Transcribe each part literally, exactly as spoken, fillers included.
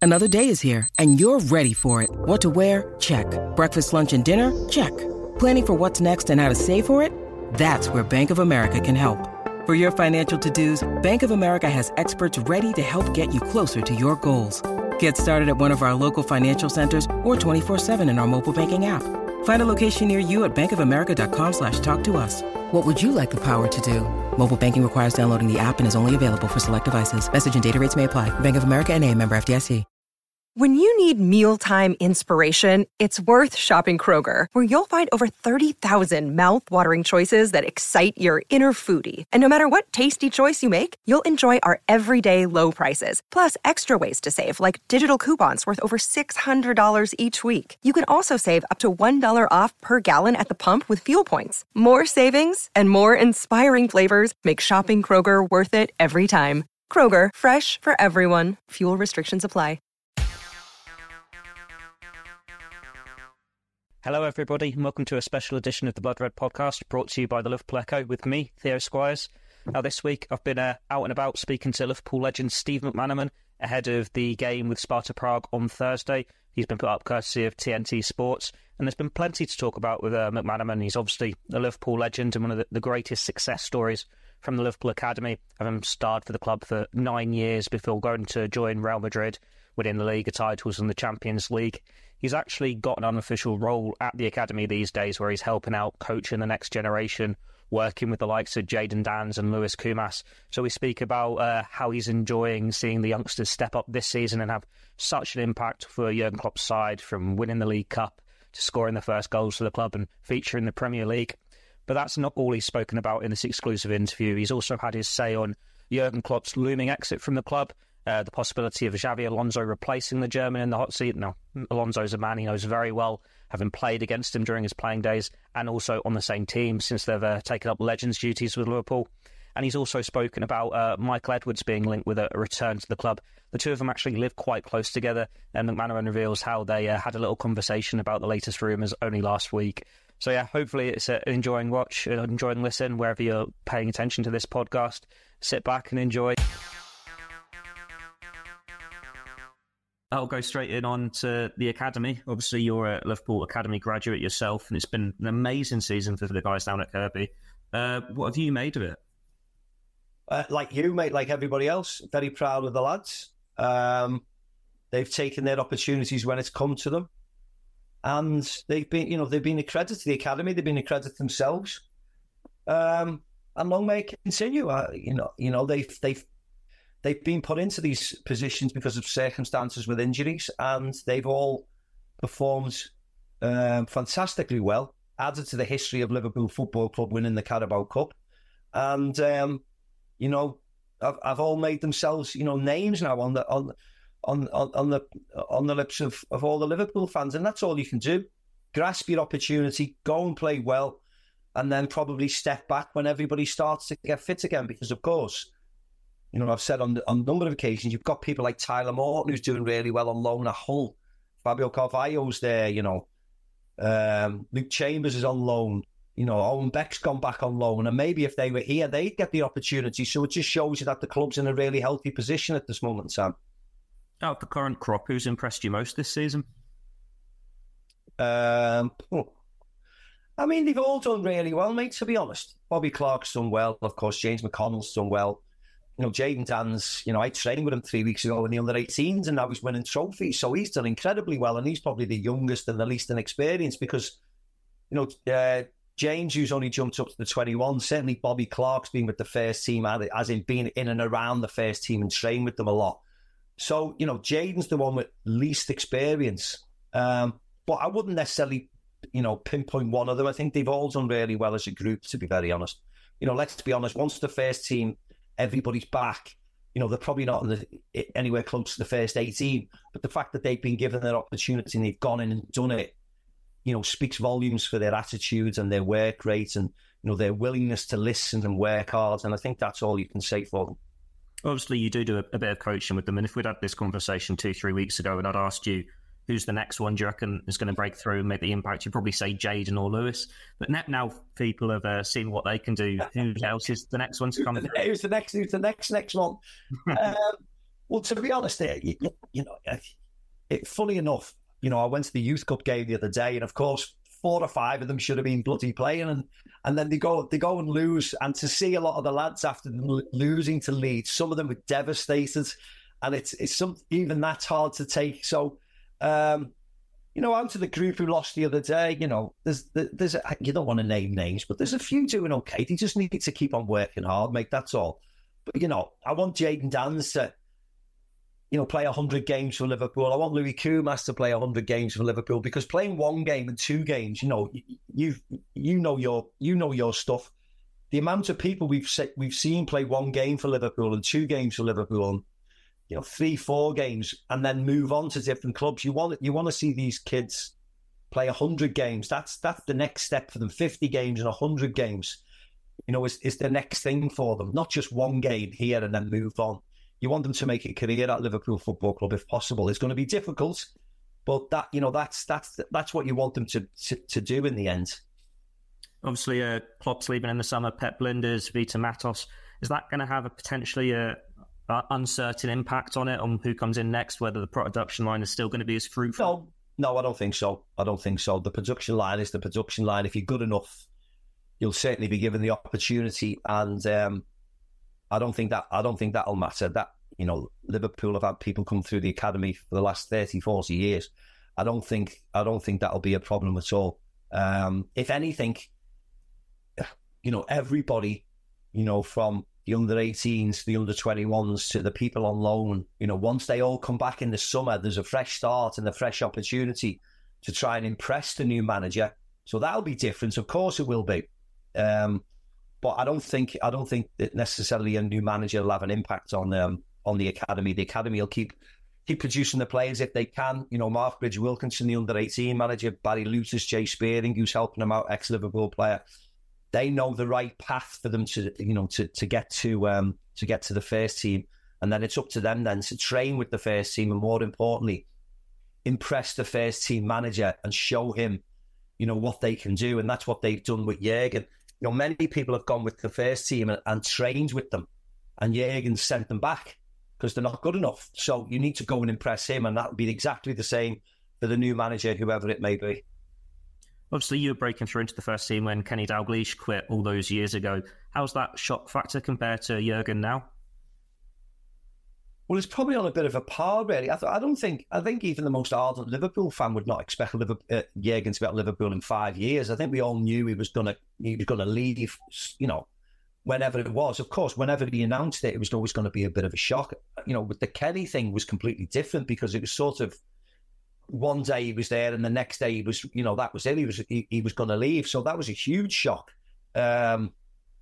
Another day is here, and you're ready for it. What to wear? Check. Breakfast, lunch, and dinner? Check. Planning for what's next and how to save for it? That's where Bank of America can help. For your financial to-dos, Bank of America has experts ready to help get you closer to your goals. Get started at one of our local financial centers or twenty-four seven in our mobile banking app. Find a location near you at bankofamerica.com slash talk to us. What would you like the power to do? Mobile banking requires downloading the app and is only available for select devices. Message and data rates may apply. Bank of America N A, member F D I C. When you need mealtime inspiration, it's worth shopping Kroger, where you'll find over thirty thousand mouth-watering choices that excite your inner foodie. And no matter what tasty choice you make, you'll enjoy our everyday low prices, plus extra ways to save, like digital coupons worth over six hundred dollars each week. You can also save up to one dollar off per gallon at the pump with fuel points. More savings and more inspiring flavors make shopping Kroger worth it every time. Kroger, fresh for everyone. Fuel restrictions apply. Hello everybody and welcome to a special edition of the Blood Red podcast brought to you by the Liverpool Echo with me, Theo Squires. Now this week I've been uh, out and about speaking to Liverpool legend Steve McManaman ahead of the game with Sparta Prague on Thursday. He's been put up courtesy of T N T Sports and there's been plenty to talk about with uh, McManaman. He's obviously a Liverpool legend and one of the, the greatest success stories from the Liverpool Academy, having starred for the club for nine years before going to join Real Madrid, winning the Liga titles and the Champions League. He's actually got an unofficial role at the academy these days where he's helping out, coaching the next generation, working with the likes of Jadon Danns and Lewis Kumas. So we speak about uh, how he's enjoying seeing the youngsters step up this season and have such an impact for Jurgen Klopp's side, from winning the League Cup to scoring the first goals for the club and featuring the Premier League. But that's not all he's spoken about in this exclusive interview. He's also had his say on Jurgen Klopp's looming exit from the club, Uh, the possibility of Xabi Alonso replacing the German in the hot seat. Now, Alonso's a man he knows very well, having played against him during his playing days and also on the same team since they've uh, taken up Legends duties with Liverpool. And he's also spoken about uh, Michael Edwards being linked with a, a return to the club. The two of them actually live quite close together, and McManaman reveals how they uh, had a little conversation about the latest rumours only last week. So yeah, hopefully it's an enjoying watch, an enjoying listen wherever you're paying attention to this podcast. Sit back and enjoy. I'll go straight in on to the academy. Obviously, you're a Liverpool Academy graduate yourself, and it's been an amazing season for the guys down at Kirkby. Uh, what have you made of it? Uh, like you, mate, like everybody else, very proud of the lads. Um, they've taken their opportunities when it's come to them, and they've been, you know, they've been a credit to the academy. They've been a credit to themselves, um, and long may it continue. Uh, you know, you know, they've they've. They've been put into these positions because of circumstances with injuries, and they've all performed um, fantastically well, added to the history of Liverpool Football Club winning the Carabao Cup. And, um, you know, I've, I've all made themselves, you know, names now on the on on on, on the on the lips of, of all the Liverpool fans, and that's all you can do. Grasp your opportunity, go and play well, and then probably step back when everybody starts to get fit again, because, of course, you know, I've said on, on a number of occasions, you've got people like Tyler Morton, who's doing really well on loan at Hull. Fabio Carvalho's there, you know. Um, Luke Chambers is on loan. You know, Owen Beck's gone back on loan. And maybe if they were here, they'd get the opportunity. So it just shows you that the club's in a really healthy position at this moment, Sam. Out of the current crop, who's impressed you most this season? Um, oh. I mean, they've all done really well, mate, to be honest. Bobby Clark's done well. Of course, James McConnell's done well. You know, Jadon Danns, you know, I trained with him three weeks ago in the under eighteens, and now he's winning trophies. So he's done incredibly well, and he's probably the youngest and the least inexperienced because, you know, uh, James, who's only jumped up to the twenty-one, certainly Bobby Clark's been with the first team, as in being in and around the first team and trained with them a lot. So, you know, Jadon's the one with least experience. Um, but I wouldn't necessarily, you know, pinpoint one of them. I think they've all done really well as a group, to be very honest. You know, let's be honest, once the first team, everybody's back, you know, they're probably not in the, anywhere close to the first eighteen, but the fact that they've been given their opportunity and they've gone in and done it, you know, speaks volumes for their attitudes and their work rate and, you know, their willingness to listen and work hard. And I think that's all you can say for them. Obviously, you do do a, a bit of coaching with them. And if we'd had this conversation two, three weeks ago and I'd asked you, who's the next one do you reckon is going to break through and make the impact? You'd probably say Jadon or Lewis. But now people have uh, seen what they can do. Who else is the next one to come? Who's the next? Who's the next next one? um, Well, to be honest, you, you know, it, funny enough, you know, I went to the Youth Cup game the other day, and of course, four or five of them should have been bloody playing, and and then they go they go and lose. And to see a lot of the lads after them losing to Leeds, some of them were devastated, and it's it's some even that's hard to take. So, um, you know, out of the group who lost the other day, you know, there's there's a, you don't want to name names, but there's a few doing okay. They just need to keep on working hard, mate. That's all. But you know, I want Jayden Danns to, you know, play one hundred games for Liverpool. I want Louis Koumas to play one hundred games for Liverpool, because playing one game and two games, you know, you you know your you know your stuff. The amount of people we've se- we've seen play one game for Liverpool and two games for Liverpool, and, you know, three, four games, and then move on to different clubs. You want you want to see these kids play one hundred games. That's that's the next step for them. fifty games and one hundred games, you know, is, is the next thing for them. Not just one game here and then move on. You want them to make a career at Liverpool Football Club if possible. It's going to be difficult, but that you know that's that's that's what you want them to to, to do in the end. Obviously, uh, Klopp's leaving in the summer. Pep Lijnders, Vita Matos. Is that going to have a potentially a, a uncertain impact on it, on who comes in next? Whether the production line is still going to be as fruitful? No, no, I don't think so. I don't think so. The production line is the production line. If you're good enough, you'll certainly be given the opportunity, and um, I don't think that I don't think that'll matter. That, you know, Liverpool have had people come through the academy for the last thirty, forty years. I don't think I don't think that'll be a problem at all. Um, if anything, you know, everybody, you know, from the under eighteens, the under twenty-ones to the people on loan, you know, once they all come back in the summer, there's a fresh start and a fresh opportunity to try and impress the new manager. So that'll be different. Of course it will be. Um, but I don't think I don't think that necessarily a new manager will have an impact on um, on the academy. The academy will keep keep producing the players if they can. You know, Mark Bridge Wilkinson, the under eighteen manager, Barry Lutis, Jay Spearing, who's helping them out, ex-Liverpool player. They know the right path for them to, you know, to to get to um, to get to the first team, and then it's up to them then to train with the first team, and more importantly, impress the first team manager and show him, you know, what they can do, and that's what they've done with Jurgen. You know, many people have gone with the first team and, and trained with them, and Jurgen sent them back because they're not good enough. So you need to go and impress him, and that'll be exactly the same for the new manager, whoever it may be. Obviously, you were breaking through into the first team when Kenny Dalglish quit all those years ago. How's that shock factor compared to Jurgen now? Well, it's probably on a bit of a par, really. I, th- I don't think, I think even the most ardent Liverpool fan would not expect Liverpool, uh, Jurgen to be at Liverpool in five years. I think we all knew he was going to, he was going to leave, you know, whenever it was. Of course, whenever he announced it, it was always going to be a bit of a shock. You know, with the Kenny thing was completely different, because it was sort of, one day he was there and the next day he was, you know, that was it. He was he, he was going to leave. So that was a huge shock. Um,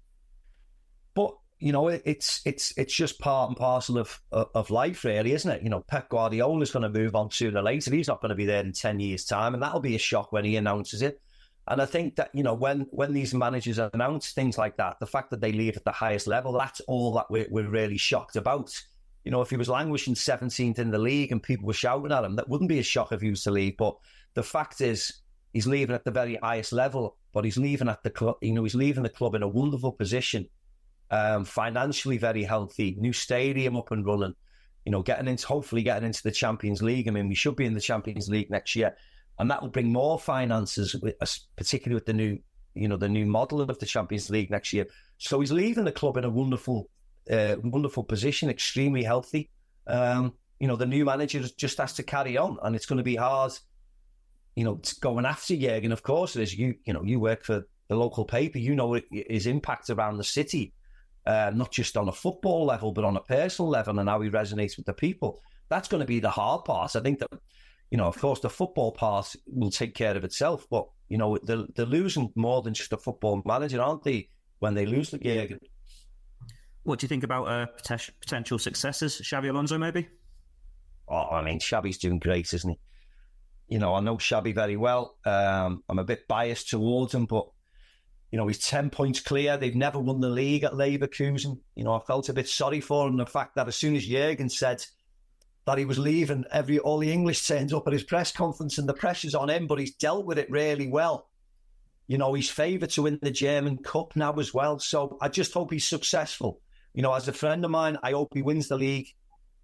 but, you know, it, it's it's it's just part and parcel of, of of life, really, isn't it? You know, Pep Guardiola's going to move on sooner or later. He's not going to be there in ten years' time, and that'll be a shock when he announces it. And I think that, you know, when, when these managers announce things like that, the fact that they leave at the highest level, that's all that we're, we're really shocked about. You know, if he was languishing seventeenth in the league and people were shouting at him, that wouldn't be a shock if he was to leave. But the fact is, he's leaving at the very highest level, but he's leaving at the club, you know, he's leaving the club in a wonderful position, um, financially very healthy, new stadium up and running, you know, getting into, hopefully getting into the Champions League. I mean, we should be in the Champions League next year, and that will bring more finances, with, particularly with the new, you know, the new model of the Champions League next year. So he's leaving the club in a wonderful Uh, wonderful position, extremely healthy. Um, you know, the new manager just has to carry on, and it's going to be hard, you know, going after Jurgen. Of course it is. You, you know, you work for the local paper, you know his impact around the city, uh, not just on a football level, but on a personal level, and how he resonates with the people. That's going to be the hard part. I think that, you know, of course, the football part will take care of itself, but, you know, they're, they're losing more than just a football manager, aren't they, when they lose the Jurgen? What do you think about uh, potential successors? Xabi Alonso, maybe? Oh, I mean, Xabi's doing great, isn't he? You know, I know Xabi very well. Um, I'm a bit biased towards him, but, you know, he's ten points clear. They've never won the league at Leverkusen. You know, I felt a bit sorry for him. The fact that as soon as Jurgen said that he was leaving, every all the English turned up at his press conference, and the pressure's on him, but he's dealt with it really well. You know, he's favoured to win the German Cup now as well. So I just hope he's successful. You know, as a friend of mine, I hope he wins the league.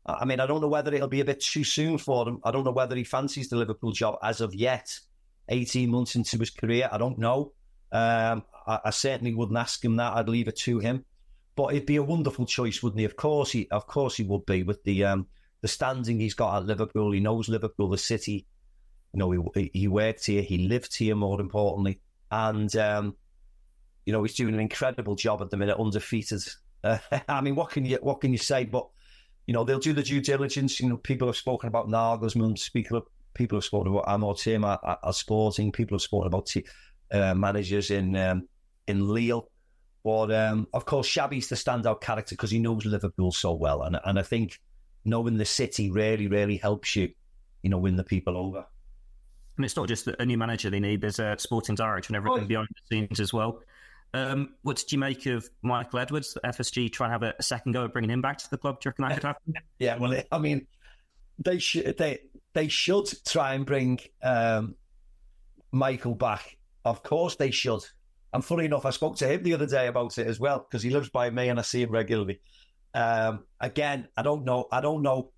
I mean, I don't know whether it'll be a bit too soon for him. I don't know whether he fancies the Liverpool job as of yet. eighteen months into his career, I don't know. Um, I, I certainly wouldn't ask him that. I'd leave it to him. But it'd be a wonderful choice, wouldn't he? Of course, he of course he would be with the um, the standing he's got at Liverpool. He knows Liverpool, the city. You know, he he worked here, he lived here. More importantly, and um, you know, he's doing an incredible job at the minute, undefeated. Uh, I mean, what can you what can you say? But you know, they'll do the due diligence. You know, people have spoken about Nagelsmann. People have, people have spoken about Amorim at, at, at Sporting. People have spoken about t- uh, managers in um, in Lille. But um, of course, Xabi's the standout character because he knows Liverpool so well, and and I think knowing the city really, really helps you, you know, win the people over. And it's not just a new manager they need. There's a sporting director and everything oh. behind the scenes as well. Um, what did you make of Michael Edwards, F S G, trying to have a second go at bringing him back to the club? Do you reckon that could happen? Yeah, well, I mean, they should they they should try and bring um, Michael back. Of course, they should. And funny enough, I spoke to him the other day about it as well because he lives by me and I see him regularly. Um, again, I don't know. I don't know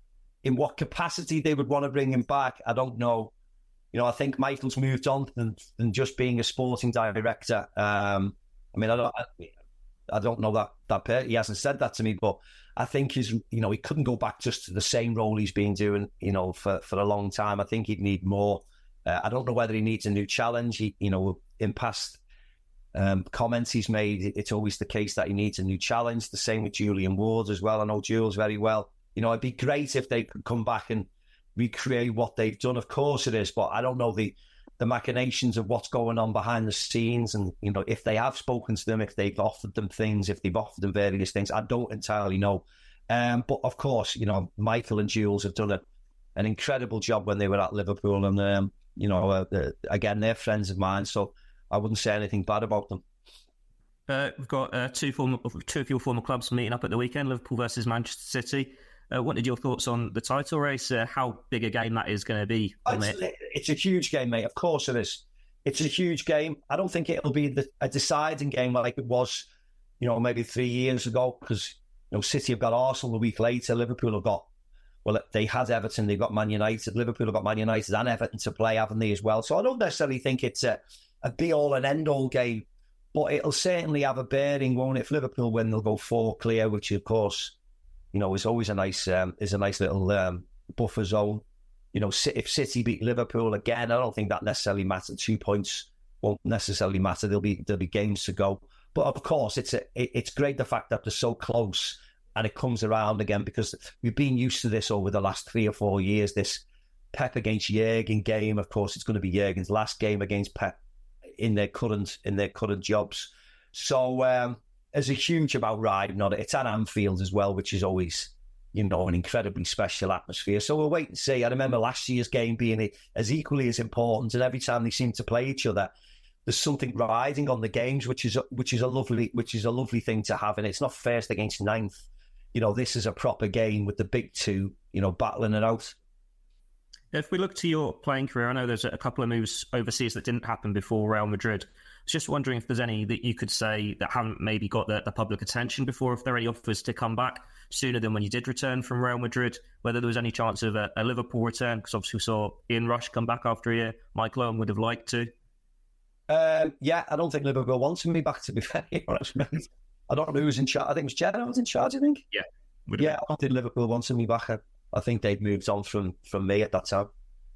in what capacity they would want to bring him back. I don't know. You know, I think Michael's moved on than, than just being a sporting director. Um, I mean, I don't, I, I don't know that that per- he hasn't said that to me, but I think he's, you know, he couldn't go back just to the same role he's been doing, you know, for, for a long time. I think he'd need more. Uh, I don't know whether he needs a new challenge. He, you know, in past um, comments he's made, it's always the case that he needs a new challenge. The same with Julian Ward as well. I know Jules very well. You know, it'd be great if they could come back and recreate what they've done. Of course it is, but I don't know the the machinations of what's going on behind the scenes, and you know, if they have spoken to them, if they've offered them things, if they've offered them various things, I don't entirely know. Um, but of course, you know, Michael and Jules have done a, an incredible job when they were at Liverpool, and um, you know, uh, uh, again, they're friends of mine, so I wouldn't say anything bad about them. Uh, we've got uh, two former, two of your former clubs meeting up at the weekend, Liverpool versus Manchester City. Uh, what are your thoughts on the title race? Uh, how big a game that is going to be? It's, it? it's a huge game, mate. Of course it is. It's a huge game. I don't think it'll be the, a deciding game like it was, you know, maybe three years ago, because, you know, City have got Arsenal a week later. Liverpool have got, well, they had Everton, they've got Man United. Liverpool have got Man United and Everton to play, haven't they, as well? So I don't necessarily think it's a, a be-all and end-all game, but it'll certainly have a bearing, won't it? If Liverpool win, they'll go four clear, which, of course, you know, is always a nice, um, is a nice little um, buffer zone. You know, if City beat Liverpool again, I don't think that necessarily matters. Two points won't necessarily matter. There'll be there'll be games to go. But of course, it's a, it, it's great the fact that they're so close and it comes around again, because we've been used to this over the last three or four years. This Pep against Jurgen game. Of course, it's going to be Jurgen's last game against Pep in their current in their current jobs. So. Um, There's a huge amount riding on it. It's at Anfield as well, which is always, you know, an incredibly special atmosphere. So we'll wait and see. I remember last year's game being as equally as important, and every time they seem to play each other, there's something riding on the games, which is which is a lovely which is a lovely thing to have. And it's not first against ninth. You know, this is a proper game with the big two, you know, battling it out. If we look to your playing career, I know there's a couple of moves overseas that didn't happen before Real Madrid. I was just wondering if there's any that you could say that haven't maybe got the, the public attention before, if there are any offers to come back sooner than when you did return from Real Madrid, whether there was any chance of a, a Liverpool return, because obviously we saw Ian Rush come back after a year. Mike Owen would have liked to. Um, yeah, I don't think Liverpool wanted me back, to be fair. I don't know who was in charge. I think it was Gerrard was in charge, I think. Yeah. Yeah, I think Liverpool wanted me back. I, I think they'd moved on from, from me at that time.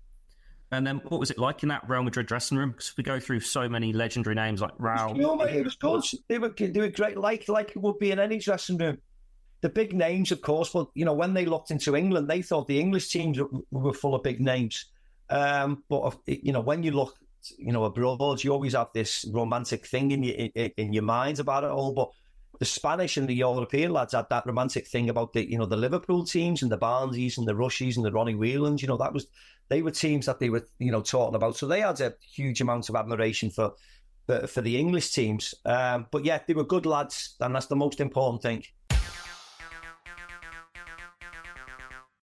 And then what was it like in that Real Madrid dressing room? Because we go through so many legendary names like Raul. You know, it was good. They were, they were great, like, like it would be in any dressing room. The big names, of course, but, you know, when they looked into England, they thought the English teams were full of big names. Um, but, you know, when you look, you know, abroad, you always have this romantic thing in your, in, in your mind about it all. But the Spanish and the European lads had that romantic thing about the, you know, the Liverpool teams and the Barnsies and the Rushies and the Ronnie Whelans. You know, that was, they were teams that they were, you know, talking about. So they had a huge amount of admiration for for, for the English teams. Um, but yeah, they were good lads, and that's the most important thing.